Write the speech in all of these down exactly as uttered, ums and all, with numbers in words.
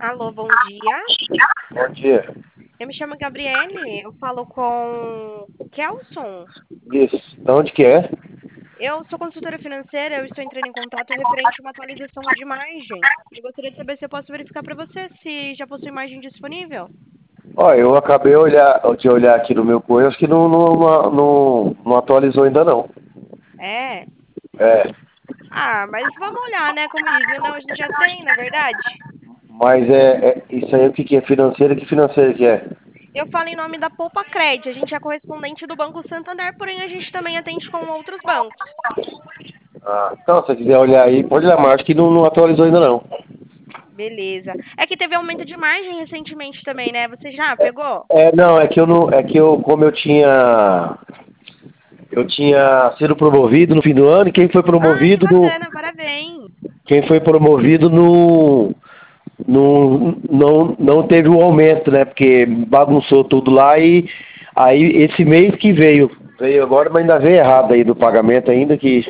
Alô, bom dia. Bom dia. Eu me chamo Gabriele, eu falo com o Kelson. Isso. De onde que é? Eu sou consultora financeira, eu estou entrando em contato referente a uma atualização de margem. Eu gostaria de saber se eu posso verificar para você se já possui margem disponível. Ó, eu acabei olhar, de olhar aqui no meu coelho, acho que não, não, não, não atualizou ainda não. É. É, Ah, mas vamos olhar, né? Como dizem, não, a gente já tem, na verdade. mas é, é isso aí o que que é financeira? Que financeira que é? Eu falo em nome da Poupa Cred. A gente é correspondente do Banco Santander, porém a gente também atende com outros bancos. Ah, então, se você quiser olhar aí, pode olhar, mas acho que não, não atualizou ainda não. Beleza. É que teve aumento de margem recentemente também, né? Você já pegou? É, não, é que eu não, é que eu, como eu tinha, eu tinha sido promovido no fim do ano, e quem foi Ah, que promovido no, bacana, parabéns. quem foi promovido no, não, não, não teve o aumento, né? Porque bagunçou tudo lá e aí esse mês que veio, veio agora, mas ainda veio errado aí do pagamento ainda que.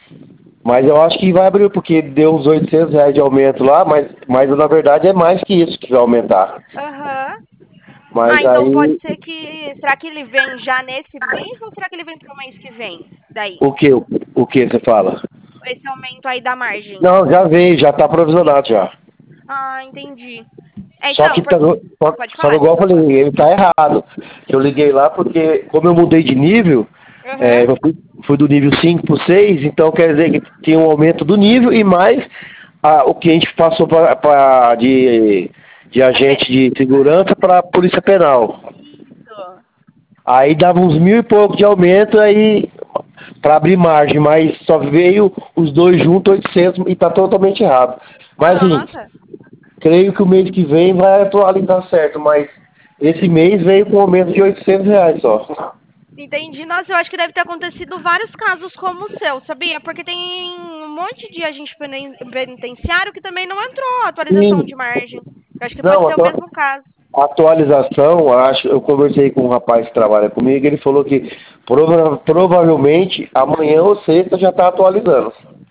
Mas eu acho que vai abrir, porque deu uns oitocentos reais de aumento lá, mas, mas na verdade é mais que isso que vai aumentar. Aham. Ah, Mas então pode aí, ser que. Será que ele vem já nesse mês ou será que ele vem pro mês que vem? Daí, o que, o que você fala? esse aumento aí da margem. Não, já veio, já tá provisionado já. Ah, entendi. É, Só então, que tá, por... só, pode só que falar, igual eu desculpa. falei, ele tá errado. Eu liguei lá porque, como eu mudei de nível, é, Aham. eu fui, fui do nível cinco para o seis, então quer dizer que tinha um aumento do nível e mais a, o que a gente passou pra, pra, de, de Até. agente de segurança para a Polícia Penal. Isso. Aí dava uns mil e pouco de aumento aí para abrir margem, mas só veio os dois juntos, oitocentos, e tá totalmente errado. Mas assim, Nossa, creio que o mês que vem vai atualizar certo, mas esse mês veio com um aumento de oitocentos reais só. entendi. Nossa, eu acho que deve ter acontecido vários casos como o seu, sabia? Porque tem um monte de agente penen- penitenciário que também não entrou atualização Sim, de margem. Eu acho que pode não, ser o atu- mesmo caso. atualização, acho, eu conversei com um rapaz que trabalha comigo, ele falou que prova- provavelmente amanhã ou sexta já está atualizando.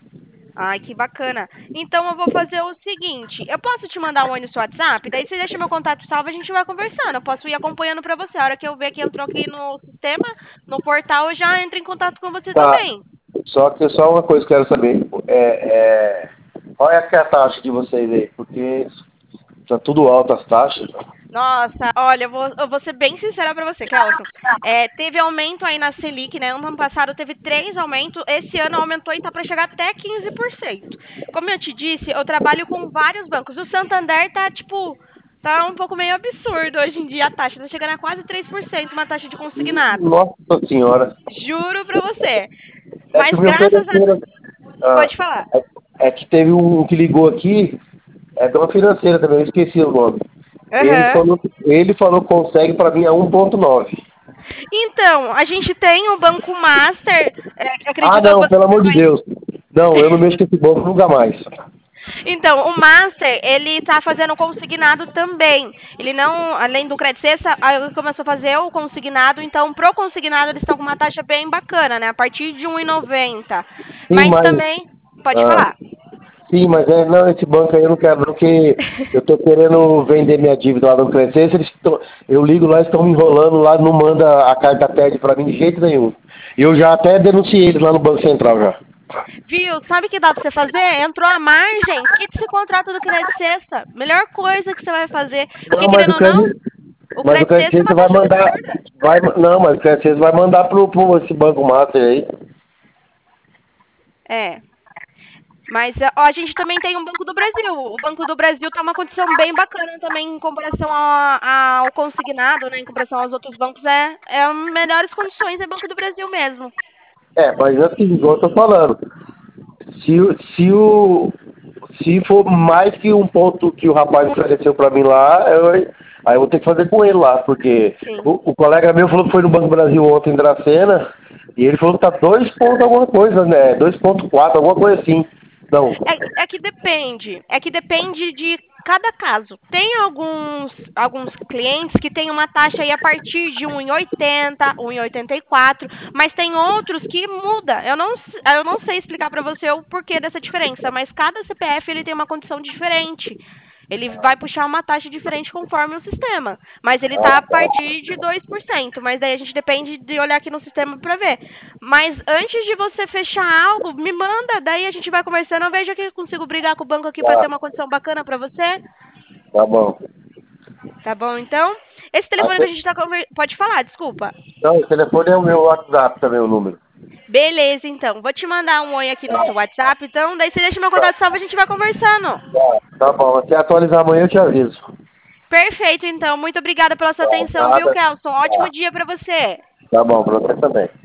Ai, que bacana. Então eu vou fazer o seguinte, eu posso te mandar um oi no seu WhatsApp, daí você deixa meu contato salvo, a gente vai conversando. Eu posso ir acompanhando pra você. A hora que eu ver que entrou aqui no sistema, no portal, eu já entro em contato com você Tá, também. só que só uma coisa que eu quero saber, é, é, qual é que é a taxa de vocês aí? Porque tá tudo alto as taxas. Nossa, olha, eu vou, eu vou ser bem sincera pra você, Kelson. É, teve aumento aí na Selic, né? Ano passado teve três aumentos, esse ano aumentou e tá para chegar até quinze por cento. Como eu te disse, eu trabalho com vários bancos. O Santander tá, tipo, tá um pouco meio absurdo hoje em dia a taxa. Tá chegando a quase três por cento uma taxa de consignado. Nossa senhora, Juro pra você. é que Mas me graças a... ofereceram. Ah, Pode falar. é, é que teve um que ligou aqui, é de uma financeira também, eu esqueci o nome. Ele Aham. falou, ele falou que consegue para mim a um ponto nove. Então, a gente tem o Banco Master. É, Ah, acredito eu que não, você pelo amor de vai. Deus. Não, eu não mexo com esse banco nunca mais. Então, o Master, ele tá fazendo consignado também. Ele não, além do Credit Sexta, aí ele começou a fazer o consignado. Então, pro consignado, eles estão com uma taxa bem bacana, né? A partir de um e noventa. Sim, Mas mas. também, pode Ah, falar. sim, mas é, não, esse banco aí eu não quero, não, porque eu tô querendo vender minha dívida lá no Crescência, eles tão, eu ligo lá, eles estão me enrolando lá, não manda a carta T E D para mim de jeito nenhum. Eu já até denunciei eles lá no Banco Central já. Viu? Sabe o que dá pra você fazer? Entrou a margem, quita esse contrato do Credit Sexta. Melhor coisa que você vai fazer. Porque, Não, mas querendo o ou não, Crescência, o mas o Credit Sexta é uma Crescência vai taxa mandar, absurda. vai, não, mas o Crescência vai mandar pro, pro esse Banco Master aí. É. Mas ó, a gente também tem o Banco do Brasil. O Banco do Brasil tá uma condição bem bacana também em comparação a- ao consignado, né? Em comparação aos outros bancos, é, é melhores condições é Banco do Brasil mesmo. É, mas assim, igual eu tô falando, se, o- se o se for mais que um ponto que o rapaz ofereceu pra mim lá, eu, aí eu vou ter que fazer com ele lá, porque Sim. o, o colega meu falou que foi no Banco do Brasil ontem em Dracena, e ele falou que tá dois pontos alguma coisa, né? Dois ponto quatro alguma coisa assim. Não. É, é que depende. É que depende de cada caso. Tem alguns, alguns clientes que têm uma taxa aí a partir de um e oitenta, um e oitenta e quatro, mas tem outros que muda. Eu não, s- eu não sei explicar para você o porquê dessa diferença, mas cada C P F ele tem uma condição diferente. Ele vai puxar uma taxa diferente conforme o sistema. Mas ele tá a partir de dois por cento. Mas daí a gente depende de olhar aqui no sistema para ver. Mas antes de você fechar algo, me manda. Daí a gente vai conversando. Eu vejo que eu consigo brigar com o banco aqui para ter uma condição bacana para você. Tá bom. Tá bom, então? Esse telefone que a gente tá conversando... Pode falar, desculpa. Não, o telefone é o meu WhatsApp também, o número. Beleza, então. Vou te mandar um oi aqui no seu WhatsApp. Então, daí você deixa meu contato salvo e a gente vai conversando. Tá, tá bom. Se atualizar amanhã eu te aviso. Perfeito, então. Muito obrigada pela sua atenção, Nada. viu, Kelson? Ótimo dia pra você. Tá bom, pra você também.